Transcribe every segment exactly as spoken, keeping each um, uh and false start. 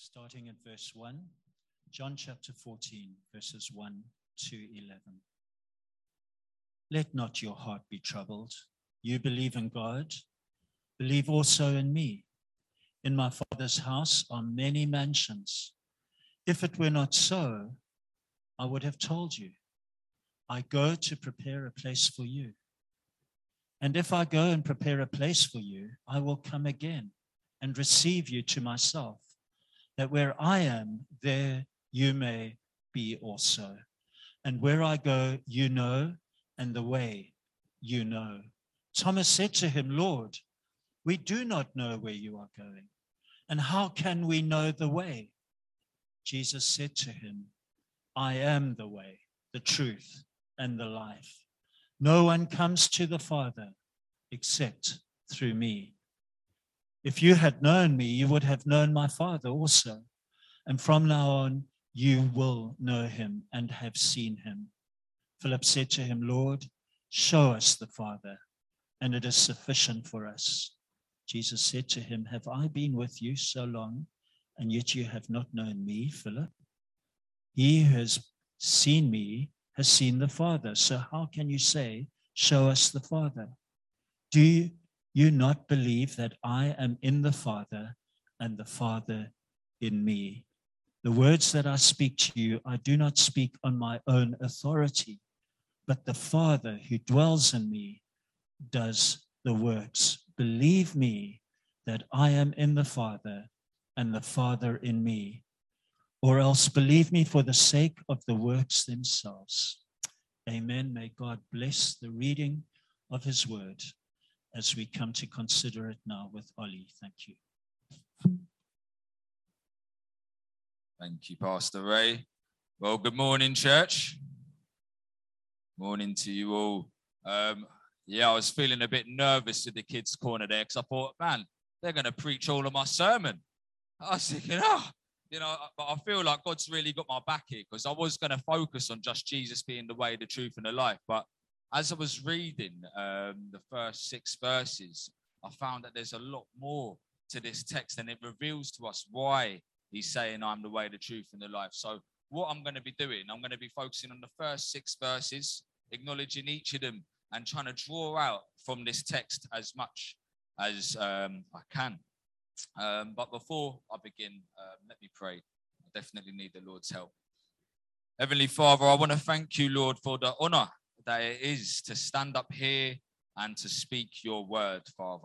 starting at verse one, John chapter fourteen, verses one to eleven. Let not your heart be troubled. You believe in God, believe also in me. In my Father's house are many mansions. If it were not so, I would have told you. I go to prepare a place for you. And if I go and prepare a place for you, I will come again and receive you to myself, that where I am, there you may be also. And where I go, you know, and the way you know. Thomas said to him, Lord, we do not know where you are going, and how can we know the way? Jesus said to him, I am the way, the truth, and the life. No one comes to the Father except through me. If you had known me, you would have known my Father also. And from now on, you will know him and have seen him. Philip said to him, Lord, show us the Father, and it is sufficient for us. Jesus said to him, have I been with you so long, and yet you have not known me, Philip? He who has seen me has seen the Father. So how can you say, show us the Father? Do you, you not believe that I am in the Father and the Father in me? The words that I speak to you, I do not speak on my own authority, but the Father who dwells in me does the works. Believe me that I am in the Father and the Father in me, or else believe me for the sake of the works themselves. Amen. May God bless the reading of his word as we come to consider it now with Ollie. Thank you. Thank you, Pastor Ray. Well, good morning, church. Morning to you all. Um, yeah, I was feeling a bit nervous at the kids' corner there because I thought, man, they're going to preach all of my sermon. I was thinking, oh, you know, but I feel like God's really got my back here because I was going to focus on just Jesus being the way, the truth, and the life. But as I was reading um, the first six verses, I found that there's a lot more to this text, and it reveals to us why he's saying, I'm the way, the truth, and the life. So what I'm going to be doing, I'm going to be focusing on the first six verses, acknowledging each of them, and trying to draw out from this text as much as um, I can. Um, but before I begin, uh, let me pray. I definitely need the Lord's help. Heavenly Father, I want to thank you, Lord, for the honor that it is to stand up here and to speak your word, Father.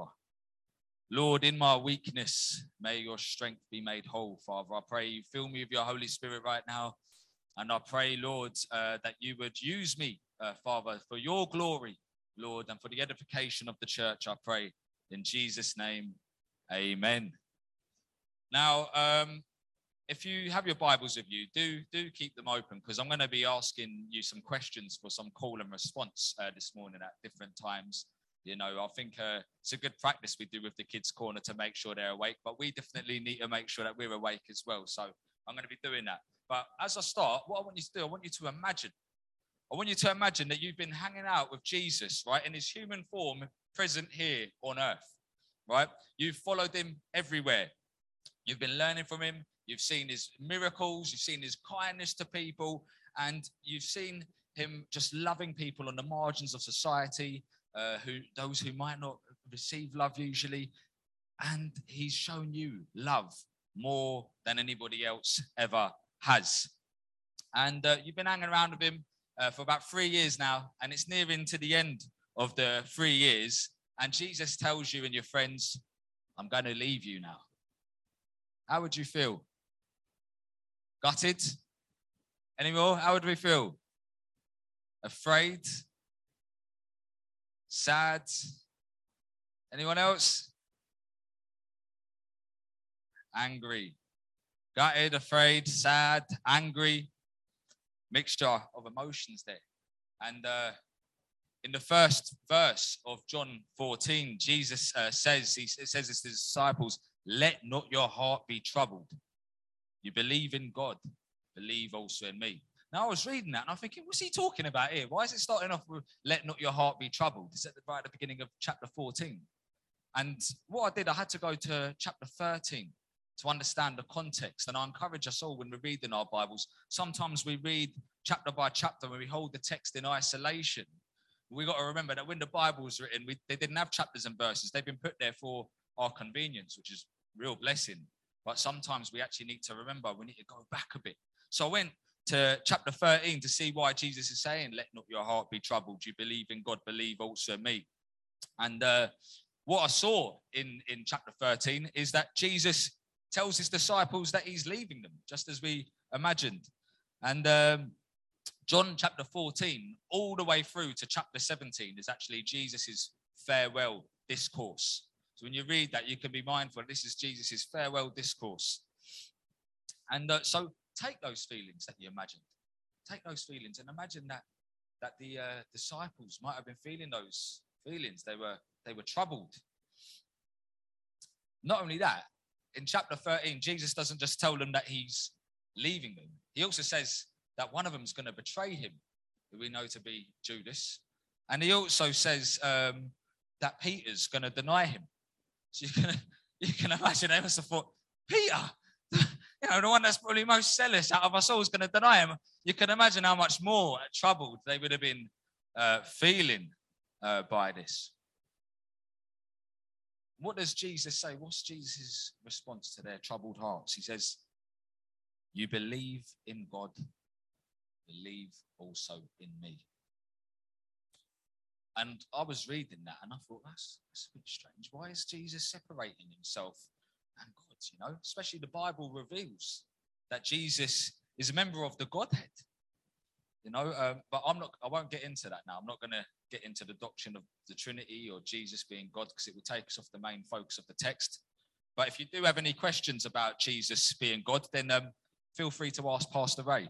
Lord, in my weakness, may your strength be made whole, Father. I pray you fill me with your Holy Spirit right now. And I pray, Lord, uh, that you would use me, uh, Father, for your glory, Lord, and for the edification of the church, I pray. In Jesus' name, amen. Now, um, if you have your Bibles with you, do, do keep them open, because I'm going to be asking you some questions for some call and response uh, this morning at different times. You know, I think uh, it's a good practice we do with the kids' corner to make sure they're awake, but we definitely need to make sure that we're awake as well. So I'm going to be doing that. But as I start, what I want you to do, I want you to imagine. I want you to imagine that you've been hanging out with Jesus, right, in his human form, present here on earth, right? You've followed him everywhere. You've been learning from him. You've seen his miracles. You've seen his kindness to people. And you've seen him just loving people on the margins of society, uh, who those who might not receive love usually. And he's shown you love more than anybody else ever has. And uh, you've been hanging around with him uh, for about three years now, and it's nearing to the end of the three years, and Jesus tells you and your friends, I'm going to leave you now. How would you feel? Gutted? Any more? How would we feel? Afraid? Sad? Anyone else? Angry? Gutted, afraid, sad, angry, mixture of emotions there. And uh, in the first verse of John fourteen, Jesus uh, says, he says this to his disciples, let not your heart be troubled. You believe in God, believe also in me. Now I was reading that and I'm thinking, what's he talking about here? Why is it starting off with let not your heart be troubled? It's at the, right at the beginning of chapter fourteen. And what I did, I had to go to chapter thirteen. to understand the context. And I encourage us all when we're reading our Bibles, sometimes we read chapter by chapter when we hold the text in isolation. We've got to remember that when the Bible was written, we, they didn't have chapters and verses. They've been put there for our convenience, which is a real blessing. But sometimes we actually need to remember we need to go back a bit. So I went to chapter thirteen to see why Jesus is saying, let not your heart be troubled. You believe in God, believe also in me. And uh, what I saw in, in chapter thirteen is that Jesus tells his disciples that he's leaving them, just as we imagined. And um, John chapter fourteen, all the way through to chapter seventeen, is actually Jesus's farewell discourse. So when you read that, you can be mindful this is Jesus's farewell discourse. And uh, so take those feelings that you imagined. Take those feelings and imagine that that the uh, disciples might have been feeling those feelings. They were they were troubled. Not only that, in chapter thirteen, Jesus doesn't just tell them that he's leaving them. He also says that one of them is going to betray him, who we know to be Judas. And he also says um, that Peter's going to deny him. So you can, you can imagine they must have thought, Peter, you know, the one that's probably most zealous out of us all is going to deny him. You can imagine how much more troubled they would have been uh, feeling uh, by this. What does Jesus say? What's Jesus' response to their troubled hearts? He says, you believe in God, believe also in me. And I was reading that and I thought, that's, that's a bit strange. Why is Jesus separating himself and God? You know, especially the Bible reveals that Jesus is a member of the Godhead. You know, um, but I'm not, I won't get into that now. I'm not going to get into the doctrine of the Trinity or Jesus being God, because it will take us off the main focus of the text. But if you do have any questions about Jesus being God, then um, feel free to ask Pastor Ray.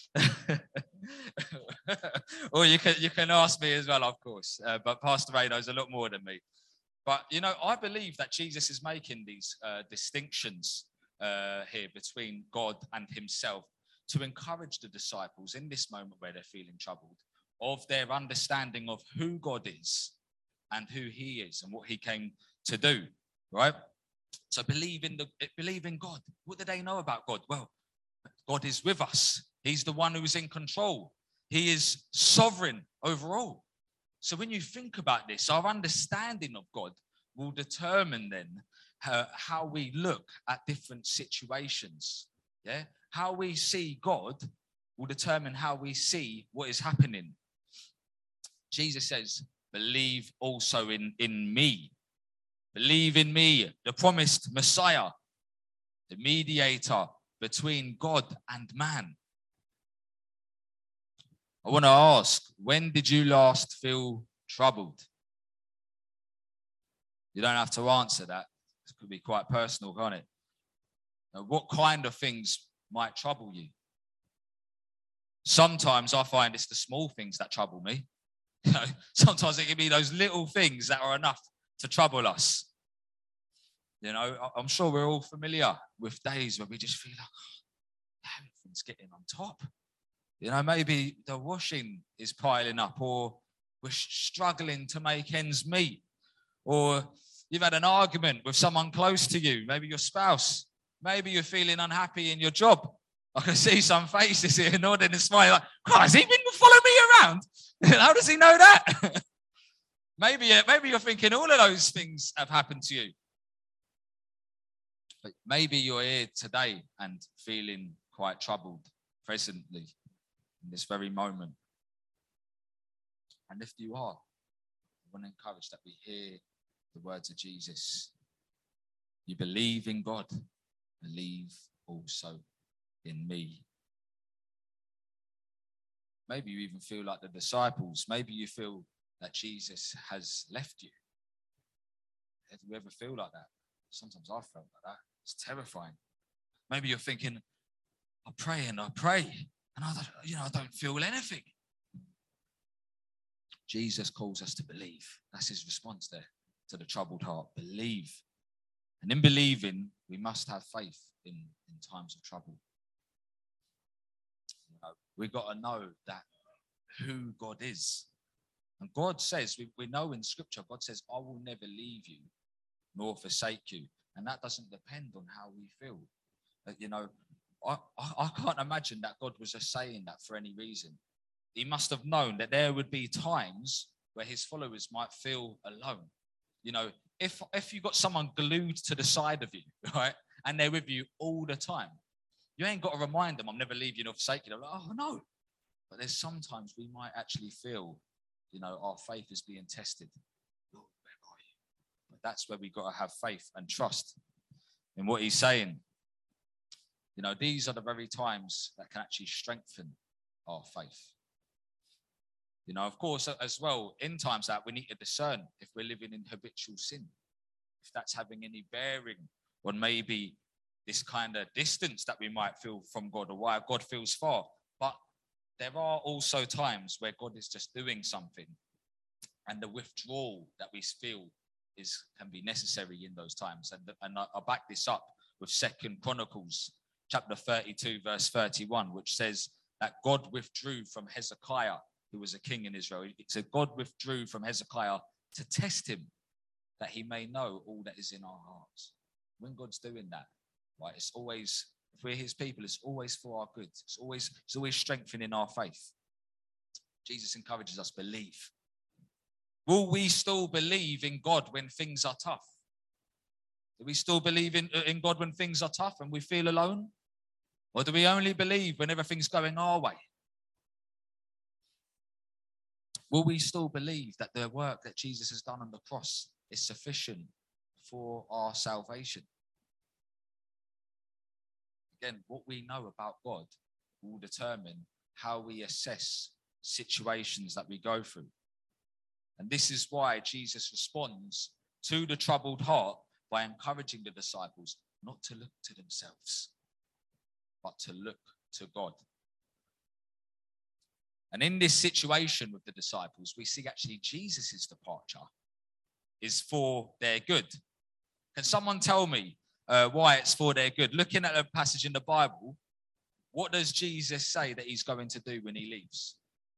Or you can, you can ask me as well, of course. Uh, but Pastor Ray knows a lot more than me. But, you know, I believe that Jesus is making these uh, distinctions uh, here between God and himself to encourage the disciples in this moment where they're feeling troubled, of their understanding of who God is and who he is and what he came to do, right? So believe in the believe in God. What do they know about God? Well, God is with us. He's the one who's in control. He is sovereign over all. So when you think about this, our understanding of God will determine then uh, how we look at different situations. Yeah, how we see God will determine how we see what is happening. Jesus says, believe also in, in me. Believe in me, the promised Messiah, the mediator between God and man. I want to ask, when did you last feel troubled? You don't have to answer that. It could be quite personal, can't it? Now, what kind of things might trouble you? Sometimes I find it's the small things that trouble me. You know, sometimes it can be those little things that are enough to trouble us. You know, I'm sure we're all familiar with days where we just feel like, oh, everything's getting on top. You know, maybe the washing is piling up, or we're struggling to make ends meet, or you've had an argument with someone close to you, maybe your spouse. Maybe you're feeling unhappy in your job. I can see some faces here nodding and smiling like, oh, has he been following me around? How does he know that? maybe, maybe you're thinking all of those things have happened to you. But maybe you're here today and feeling quite troubled presently in this very moment. And if you are, I want to encourage that we hear the words of Jesus. You believe in God, believe also in me. Maybe you even feel like the disciples. Maybe you feel that Jesus has left you. Do you ever feel like that? Sometimes I felt like that. It's terrifying. Maybe you're thinking, I pray and I pray, and I don't, you know, I don't feel anything. Jesus calls us to believe. That's his response there to the troubled heart. Believe. And in believing, we must have faith in, in times of trouble. You know, we've got to know that who God is. And God says, we, we know in Scripture, God says, I will never leave you nor forsake you. And that doesn't depend on how we feel. But, you know, I, I, I can't imagine that God was just saying that for any reason. He must have known that there would be times where his followers might feel alone. You know, if if you've got someone glued to the side of you, right, and they're with you all the time, you ain't got to remind them, I'm never leaving you nor forsaking you. Like, oh, no. But there's sometimes we might actually feel, you know, our faith is being tested. Lord, where are you? But that's where we've got to have faith and trust in what he's saying. You know, these are the very times that can actually strengthen our faith. You know, of course, as well, in times that we need to discern if we're living in habitual sin, if that's having any bearing on maybe this kind of distance that we might feel from God, or why God feels far. But there are also times where God is just doing something, and the withdrawal that we feel is can be necessary in those times. And, and I, I'll back this up with Second Chronicles chapter thirty-two, verse thirty-one, which says that God withdrew from Hezekiah, who was a king in Israel. It said God withdrew from Hezekiah to test him, that he may know all that is in our hearts. When God's doing that, right, it's always, if we're his people, it's always for our good. It's always, it's always strengthening our faith. Jesus encourages us, believe. Will we still believe in God when things are tough? Do we still believe in, in God when things are tough and we feel alone? Or do we only believe when everything's going our way? Will we still believe that the work that Jesus has done on the cross is sufficient for our salvation? Again, what we know about God will determine how we assess situations that we go through. And this is why Jesus responds to the troubled heart by encouraging the disciples not to look to themselves, but to look to God. And in this situation with the disciples, we see actually Jesus' departure is for their good. Can someone tell me uh, why it's for their good? Looking at a passage in the Bible, what does Jesus say that he's going to do when he leaves?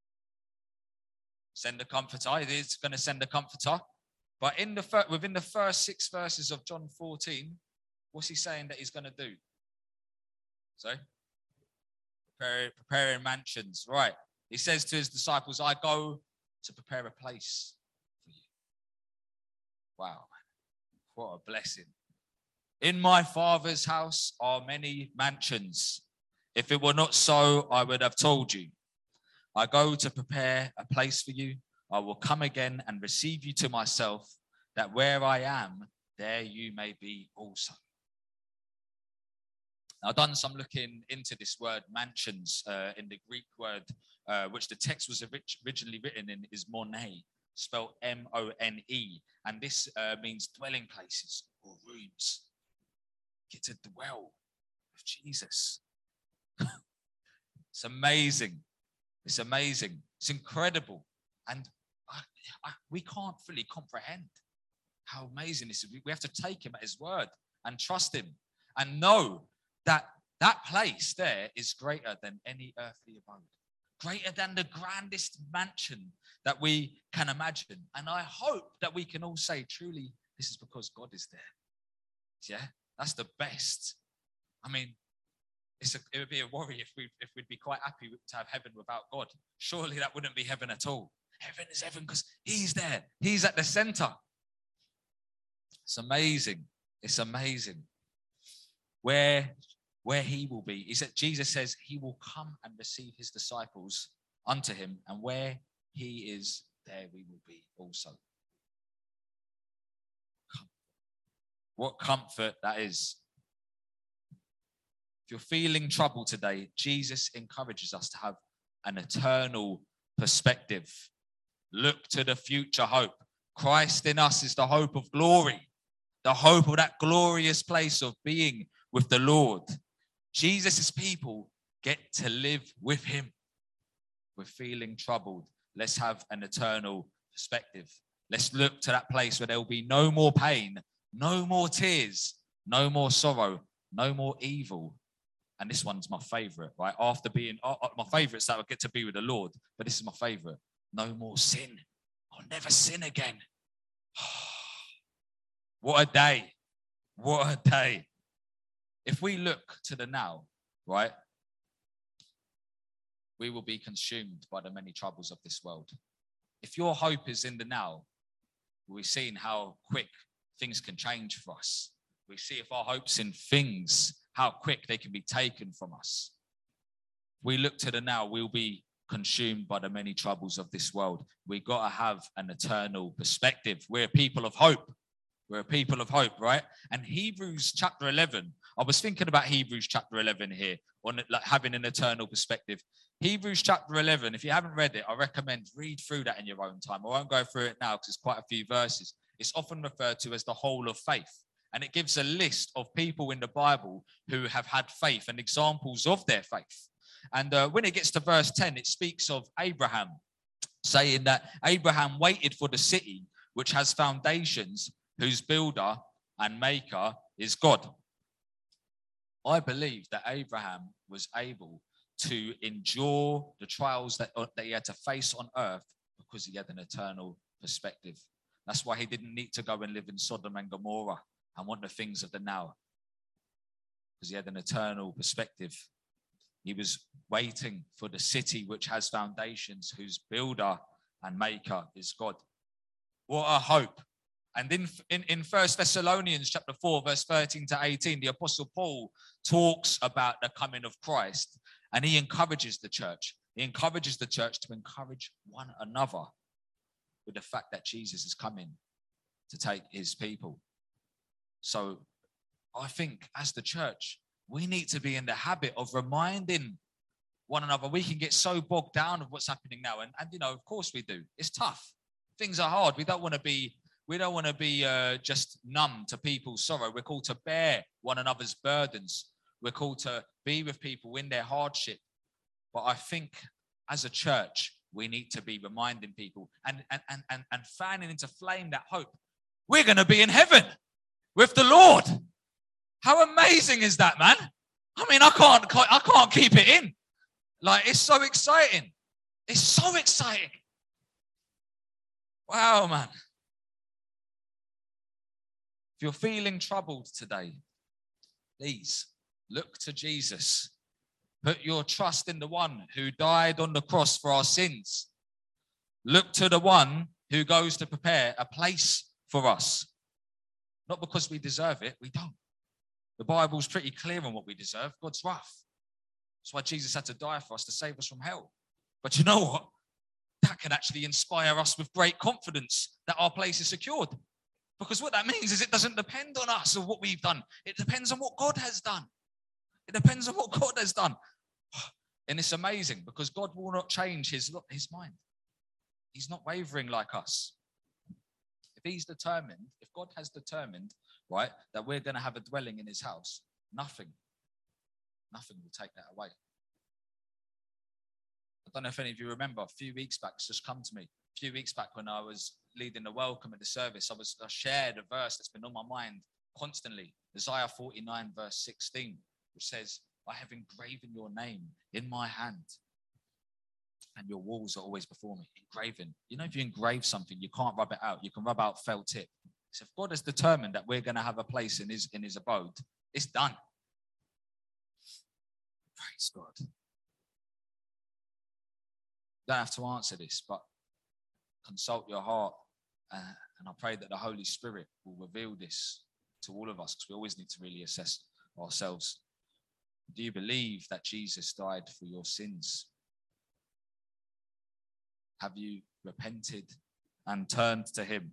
Send a comforter. He is going to send a comforter. But in the within the first six verses of John fourteen, what's he saying that he's going to do? Sorry? Prepare, preparing mansions. Right. He says to his disciples, I go to prepare a place for you. Wow. What a blessing. In my Father's house are many mansions. If it were not so, I would have told you. I go to prepare a place for you. I will come again and receive you to myself, that where I am, there you may be also. Now, I've done some looking into this word mansions uh, in the Greek word, uh, which the text was originally written in, is mone, spelled M O N E. And this uh, means dwelling places or rooms. Get to dwell with Jesus. It's amazing. It's amazing. It's incredible. And I, I, we can't fully comprehend how amazing this is. We have to take him at his word and trust him and know that that place there is greater than any earthly abode, greater than the grandest mansion that we can imagine. And I hope that we can all say, truly, this is because God is there. Yeah, that's the best. I mean, it's a, it would be a worry if, we, if we'd be quite happy to have heaven without God. Surely that wouldn't be heaven at all. Heaven is heaven because he's there. He's at the center. It's amazing. It's amazing. Where, where he will be. He said, Jesus says he will come and receive his disciples unto him. And where he is, there we will be also. What comfort that is. If you're feeling trouble today, Jesus encourages us to have an eternal perspective. Look to the future hope. Christ in us is the hope of glory, the hope of that glorious place of being with the Lord. Jesus' people get to live with him. We're feeling troubled. Let's have an eternal perspective. Let's look to that place where there will be no more pain, no more tears, no more sorrow, no more evil. And this one's my favorite, right? After being, uh, my favorite is that I get to be with the Lord, but this is my favorite. No more sin. I'll never sin again. What a day. What a day. If we look to the now, right, we will be consumed by the many troubles of this world. If your hope is in the now, we've seen how quick things can change for us. We see if our hope's in things, how quick they can be taken from us. If we look to the now, we'll be consumed by the many troubles of this world. We got to have an eternal perspective. We're a people of hope. We're a people of hope, right? And Hebrews chapter eleven, I was thinking about Hebrews chapter eleven here, on like having an eternal perspective. Hebrews chapter eleven, if you haven't read it, I recommend read through that in your own time. I won't go through it now because it's quite a few verses. It's often referred to as the whole of faith. And it gives a list of people in the Bible who have had faith and examples of their faith. And uh, when it gets to verse ten, it speaks of Abraham, saying that Abraham waited for the city which has foundations, whose builder and maker is God. I believe that Abraham was able to endure the trials that, uh, that he had to face on earth because he had an eternal perspective. That's why he didn't need to go and live in Sodom and Gomorrah and want the things of the now, because he had an eternal perspective. He was waiting for the city which has foundations, whose builder and maker is God. What a hope. And in, in, in First Thessalonians chapter four, verse thirteen to eighteen, the Apostle Paul talks about the coming of Christ, and he encourages the church. He encourages the church to encourage one another with the fact that Jesus is coming to take his people. So I think as the church, we need to be in the habit of reminding one another. We can get so bogged down of what's happening now. And, and you know, of course we do. It's tough. Things are hard. We don't want to be We don't want to be uh, just numb to people's sorrow. We're called to bear one another's burdens. We're called to be with people in their hardship. But I think as a church, we need to be reminding people and, and, and, and, and fanning into flame that hope. We're going to be in heaven with the Lord. How amazing is that, man? I mean, I can't, I can't keep it in. Like, it's so exciting. It's so exciting. Wow, man. If you're feeling troubled today, please look to Jesus. Put your trust in the one who died on the cross for our sins. Look to the one who goes to prepare a place for us. Not because we deserve it, we don't. The Bible's pretty clear on what we deserve. God's wrath. That's why Jesus had to die for us, to save us from hell. But you know what? That can actually inspire us with great confidence that our place is secured. Because what that means is it doesn't depend on us or what we've done. It depends on what God has done. It depends on what God has done. And it's amazing because God will not change his, his mind. He's not wavering like us. If he's determined, if God has determined, right, that we're going to have a dwelling in his house, nothing, nothing will take that away. I don't know if any of you remember, a few weeks back, it's just come to me. A few weeks back when I was leading the welcome at the service, I was I shared a verse that's been on my mind constantly. Isaiah forty-nine verse sixteen, which says, I have engraven your name in my hand and your walls are always before me. Engraven. You know, if you engrave something, you can't rub it out. You can rub out felt tip. So if God has determined that we're going to have a place in his, in his abode, it's done. Praise God. You don't have to answer this, but consult your heart. Uh, and I pray that the Holy Spirit will reveal this to all of us, because we always need to really assess ourselves. Do you believe that Jesus died for your sins? Have you repented and turned to him?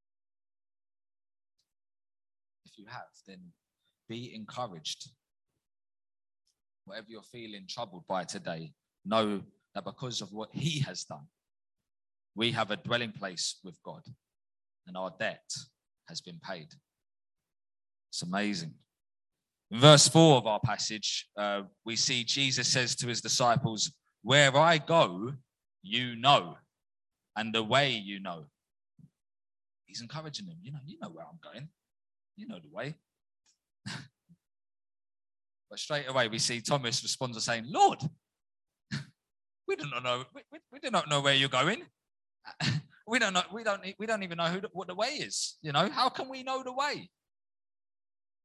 If you have, then be encouraged. Whatever you're feeling troubled by today, know that because of what he has done, we have a dwelling place with God and our debt has been paid. It's amazing. In verse four of our passage, uh, we see Jesus says to his disciples, where I go, you know, and the way you know. He's encouraging them. You know, you know where I'm going. You know the way. But straight away we see Thomas responds by saying, Lord, we do not know. We, we, we do not know where you're going. We don't know. We don't. We don't even know who the, what the way is. You know, how can we know the way?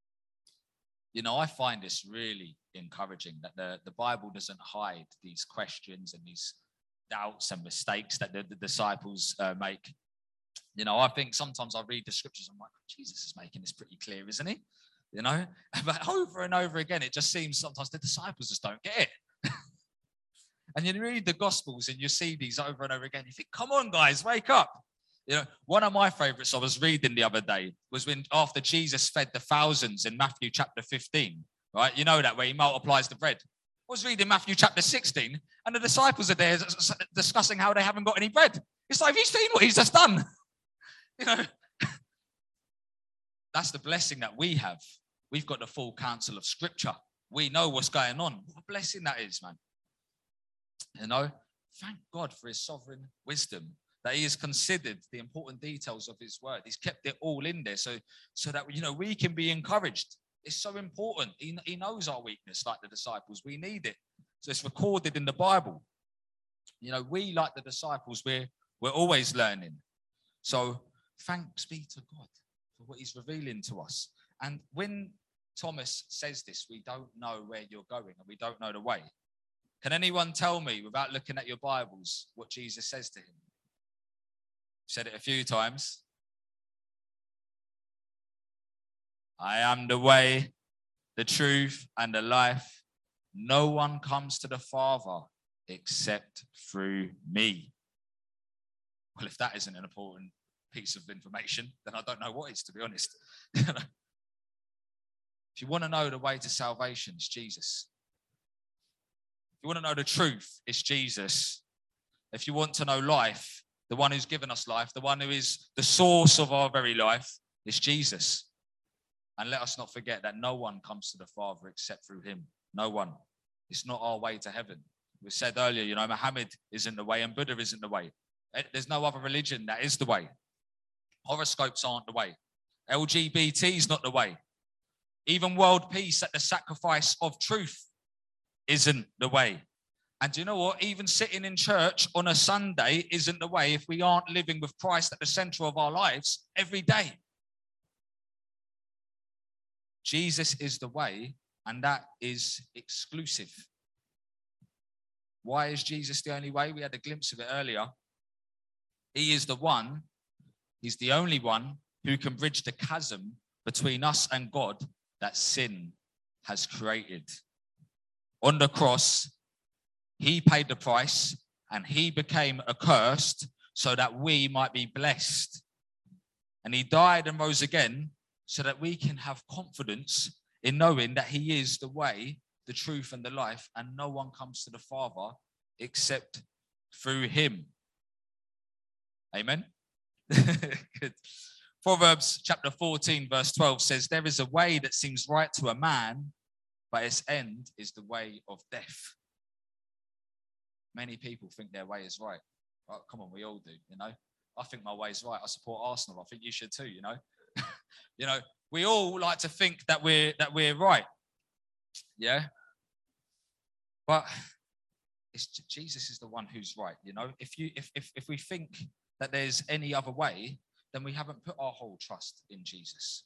You know, I find this really encouraging that the, the Bible doesn't hide these questions and these doubts and mistakes that the, the disciples uh, make. You know, I think sometimes I read the scriptures, I'm like, Jesus is making this pretty clear, isn't he? You know, but over and over again, it just seems sometimes the disciples just don't get it. And you read the Gospels and you see these over and over again. You think, come on, guys, wake up. You know, one of my favorites I was reading the other day was when after Jesus fed the thousands in Matthew chapter fifteen, right? You know that where he multiplies the bread. I was reading Matthew chapter sixteen and the disciples are there discussing how they haven't got any bread. It's like, have you seen what he's just done? You know, that's the blessing that we have. We've got the full counsel of Scripture. We know what's going on. What a blessing that is, man. You know, thank God for his sovereign wisdom, that he has considered the important details of his word. He's kept it all in there so, so that, you know, we can be encouraged. It's so important. He, he knows our weakness like the disciples. We need it. So it's recorded in the Bible. You know, we, like the disciples, we're, we're always learning. So thanks be to God for what he's revealing to us. And when Thomas says this, we don't know where you're going and we don't know the way. Can anyone tell me, without looking at your Bibles, what Jesus says to him? I've said it a few times. I am the way, the truth, and the life. No one comes to the Father except through me. Well, if that isn't an important piece of information, then I don't know what is, to be honest. If you want to know the way to salvation, it's Jesus. If you want to know the truth, it's Jesus. If you want to know life, the one who's given us life, the one who is the source of our very life, it's Jesus. And let us not forget that no one comes to the Father except through him. No one. It's not our way to heaven. We said earlier, you know, Muhammad isn't the way and Buddha isn't the way. There's no other religion that is the way. Horoscopes aren't the way. L G B T is not the way. Even world peace at the sacrifice of truth isn't the way. And do you know what? Even sitting in church on a Sunday isn't the way if we aren't living with Christ at the center of our lives every day. Jesus is the way, and that is exclusive. Why is Jesus the only way? We had a glimpse of it earlier. He is the one, he's the only one who can bridge the chasm between us and God that sin has created. On the cross, he paid the price and he became accursed so that we might be blessed. And he died and rose again so that we can have confidence in knowing that he is the way, the truth, and the life, and no one comes to the Father except through him. Amen. Good. Proverbs chapter fourteen, verse twelve says, there is a way that seems right to a man, but its end is the way of death. Many people think their way is right. Oh, come on, we all do, you know. I think my way is right. I support Arsenal. I think you should too, you know. You know, we all like to think that we're that we're right. Yeah. But it's, Jesus is the one who's right, you know. If you if if if we think that there's any other way, then we haven't put our whole trust in Jesus.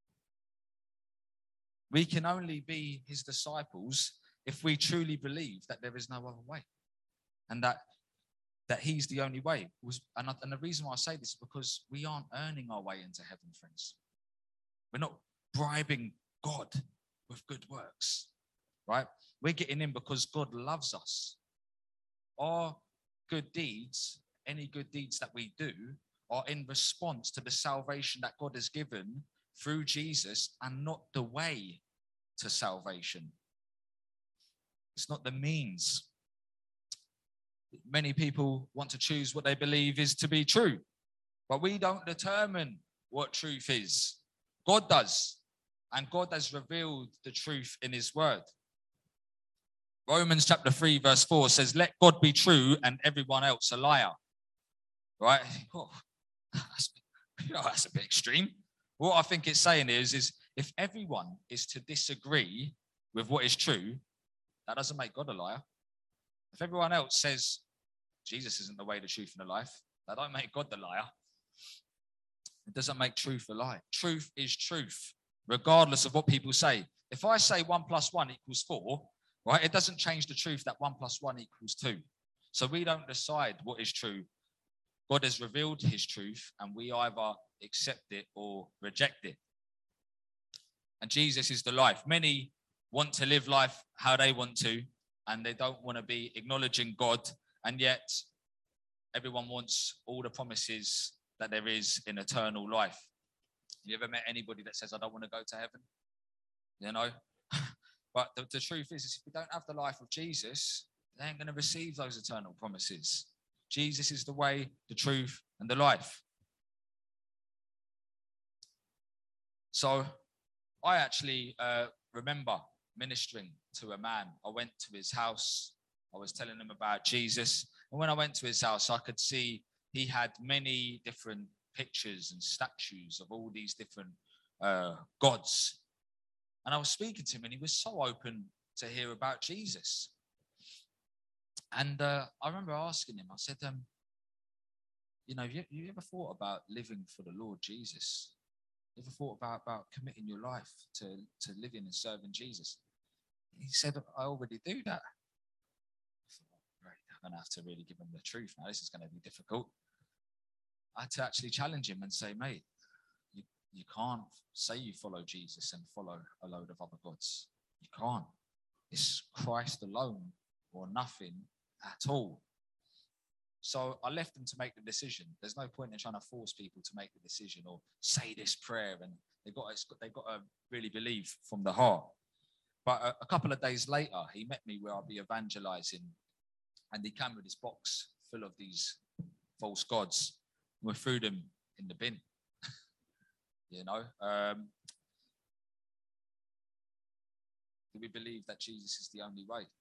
We can only be his disciples if we truly believe that there is no other way, and that that he's the only way. And, and the reason why I say this is because we aren't earning our way into heaven, friends. We're not bribing God with good works, right? We're getting in because God loves us. Our good deeds, any good deeds that we do, are in response to the salvation that God has given through Jesus, and not the way to salvation. It's not the means. Many people want to choose what they believe is to be true, but we don't determine what truth is. God does, and God has revealed the truth in his word. Romans chapter three, verse four says, let God be true and everyone else a liar. Right? Oh, that's, you know, that's a bit extreme. What I think it's saying is, is if everyone is to disagree with what is true, that doesn't make God a liar. If everyone else says Jesus isn't the way, the truth, and the life, that don't make God the liar. It doesn't make truth a lie. Truth is truth, regardless of what people say. if I say one plus one equals four, right, it doesn't change the truth that one plus one equals two. So we don't decide what is true. God has revealed his truth, and we either accept it or reject it. And Jesus is the life. Many want to live life how they want to, and they don't want to be acknowledging God, and yet everyone wants all the promises that there is in eternal life. You ever met anybody that says, I don't want to go to heaven? You know? But the, the truth is, is, if we don't have the life of Jesus, they ain't going to receive those eternal promises. Jesus is the way, the truth, and the life. So I actually uh, remember ministering to a man. I went to his house. I was telling him about Jesus. And when I went to his house, I could see he had many different pictures and statues of all these different uh, gods. And I was speaking to him, and he was so open to hear about Jesus. And uh, I remember asking him, I said, um, you know, you, you ever thought about living for the Lord Jesus? You ever thought about, about committing your life to, to living and serving Jesus? He said, I already do that. I thought, right, I'm going to have to really give him the truth now. This is going to be difficult. I had to actually challenge him and say, mate, you, you can't say you follow Jesus and follow a load of other gods. You can't. It's Christ alone or nothing at all. So I left them to make the decision. There's no point in trying to force people to make the decision or say this prayer, and they've got, they've got to really believe from the heart. But a, a couple of days later, he met me where I'll be evangelizing, and he came with his box full of these false gods. We threw them in the bin. You know, um, do we believe that Jesus is the only way?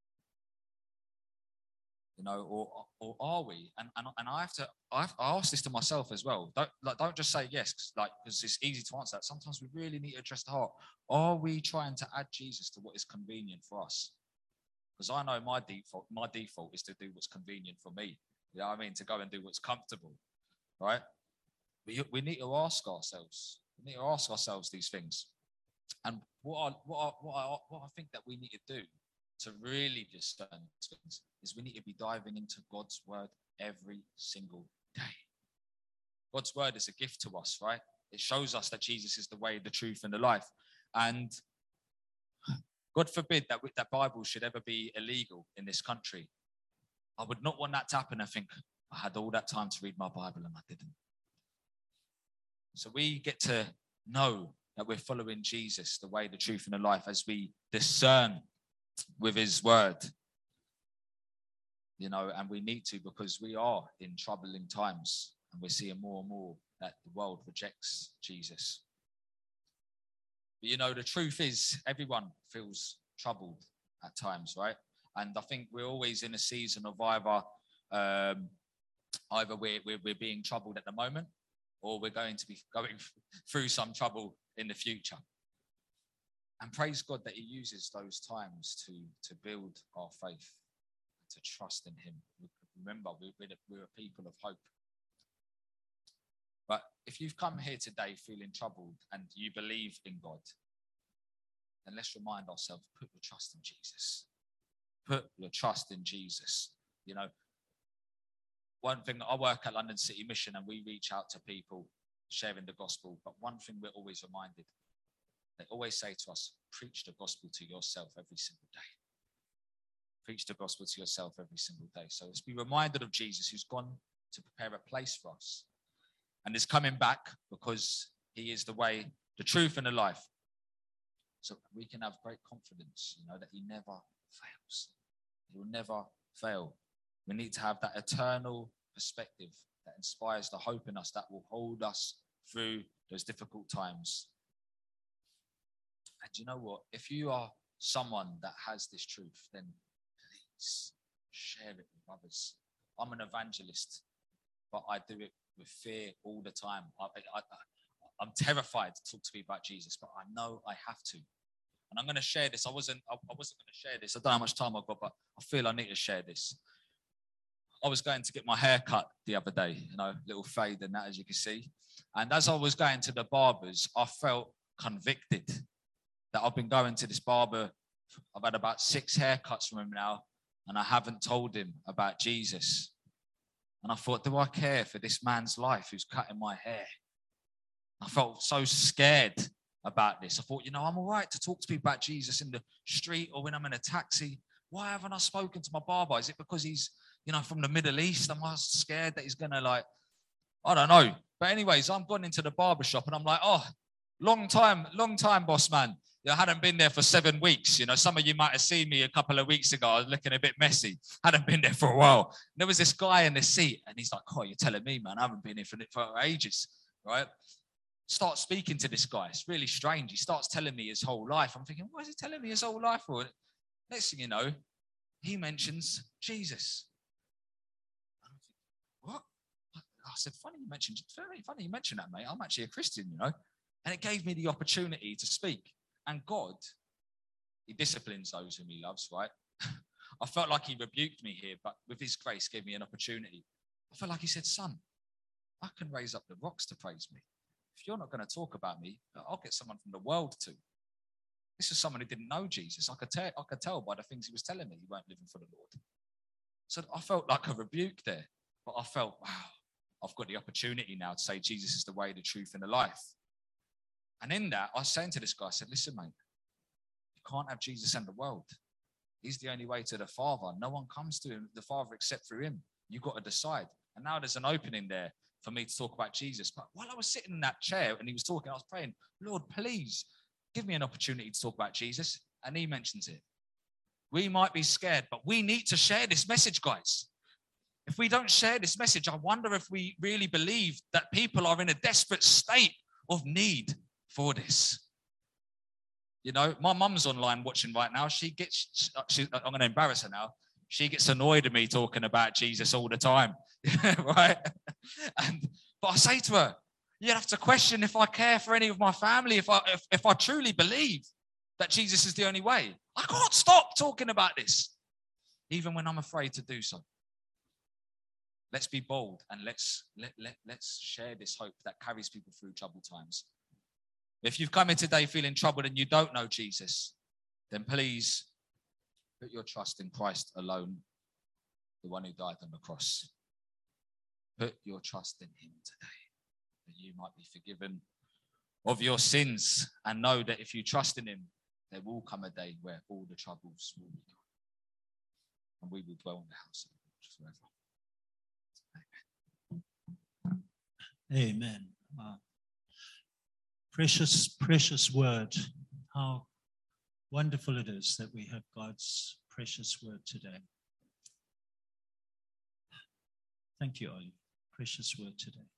You know, or or are we? And and, and I have to I, have, I ask this to myself as well. Don't like don't just say yes, cause, like because it's easy to answer that. Sometimes we really need to address the heart. Are we trying to add Jesus to what is convenient for us? Because I know my default my default is to do what's convenient for me. You know what I mean? To go and do what's comfortable, right? We we need to ask ourselves. We need to ask ourselves these things. And what I what I, what I, what I think that we need to do to really discern things is we need to be diving into God's word every single day. God's word is a gift to us, right? It shows us that Jesus is the way, the truth, and the life. And God forbid that that Bible should ever be illegal in this country. I would not want that to happen. I think I had all that time to read my Bible and I didn't. So we get to know that we're following Jesus, the way, the truth, and the life, as we discern with his word, you know, and we need to, because we are in troubling times, and we're seeing more and more that the world rejects Jesus. But you know, the truth is, everyone feels troubled at times, right? And I think we're always in a season of either um, either we're, we're we're being troubled at the moment, or we're going to be going through some trouble in the future. And praise God that he uses those times to, to build our faith, to trust in him. Remember, we're, we're a people of hope. But if you've come here today feeling troubled and you believe in God, then let's remind ourselves, put your trust in Jesus. Put your trust in Jesus. You know, one thing, I work at London City Mission and we reach out to people sharing the gospel. But one thing we're always reminded, they always say to us, preach the gospel to yourself every single day. Preach the gospel to yourself every single day. So let's be reminded of Jesus, who's gone to prepare a place for us and is coming back because he is the way, the truth, and the life. So we can have great confidence, you know, that he never fails. He will never fail. We need to have that eternal perspective that inspires the hope in us, that will hold us through those difficult times. And you know what? If you are someone that has this truth, then please share it with others. I'm an evangelist, but I do it with fear all the time. I, I, I, I'm terrified to talk to people about Jesus, but I know I have to. And I'm going to share this. I wasn't, I, I wasn't going to share this. I don't know how much time I've got, but I feel I need to share this. I was going to get my hair cut the other day, you know, little fade and that, as you can see. And as I was going to the barber's, I felt convicted that I've been going to this barber. I've had about six haircuts from him now, and I haven't told him about Jesus. And I thought, do I care for this man's life who's cutting my hair? I felt so scared about this. I thought, you know, I'm all right to talk to people about Jesus in the street or when I'm in a taxi. Why haven't I spoken to my barber? Is it because he's, you know, from the Middle East? Am I scared that he's going to, like, I don't know. But anyways, I'm gone into the barber shop and I'm like, oh, long time, long time, boss man. I hadn't been there for seven weeks. You know, some of you might have seen me a couple of weeks ago. I was looking a bit messy. Hadn't been there for a while. And there was this guy in the seat and he's like, oh, you're telling me, man, I haven't been here for, for ages, right? Start speaking to this guy. It's really strange. He starts telling me his whole life. I'm thinking, why is he telling me his whole life for? Next thing you know, he mentions Jesus. What? I said, funny you mentioned, very funny you mentioned that, mate. I'm actually a Christian, you know. And it gave me the opportunity to speak. And God, he disciplines those whom he loves, right? I felt like he rebuked me here, but with his grace gave me an opportunity. I felt like he said, son, I can raise up the rocks to praise me. If you're not going to talk about me, I'll get someone from the world to. This is someone who didn't know Jesus. I could tell, I could tell by the things he was telling me he weren't living for the Lord. So I felt like a rebuke there, but I felt, wow, I've got the opportunity now to say Jesus is the way, the truth, and the life. And in that, I was saying to this guy, I said, listen, mate, you can't have Jesus and the world. He's the only way to the Father. No one comes to him, the Father except through him. You've got to decide. And now there's an opening there for me to talk about Jesus. But while I was sitting in that chair and he was talking, I was praying, Lord, please give me an opportunity to talk about Jesus. And he mentions it. We might be scared, but we need to share this message, guys. If we don't share this message, I wonder if we really believe that people are in a desperate state of need for this. You know, my mum's online watching right now. She gets, she, I'm going to embarrass her now. She gets annoyed at me talking about Jesus all the time, right? And but I say to her, you have to question if I care for any of my family, if I if, if I truly believe that Jesus is the only way. I can't stop talking about this, even when I'm afraid to do so. Let's be bold and let's let, let, let's share this hope that carries people through troubled times. If you've come in today feeling troubled and you don't know Jesus, then please put your trust in Christ alone, the one who died on the cross. Put your trust in him today, that you might be forgiven of your sins, and know that if you trust in him, there will come a day where all the troubles will be gone, and we will dwell in the house of the Lord forever. Amen. Amen. Wow. Precious, precious word. How wonderful it is that we have God's precious word today. Thank you, Ollie. Precious word today.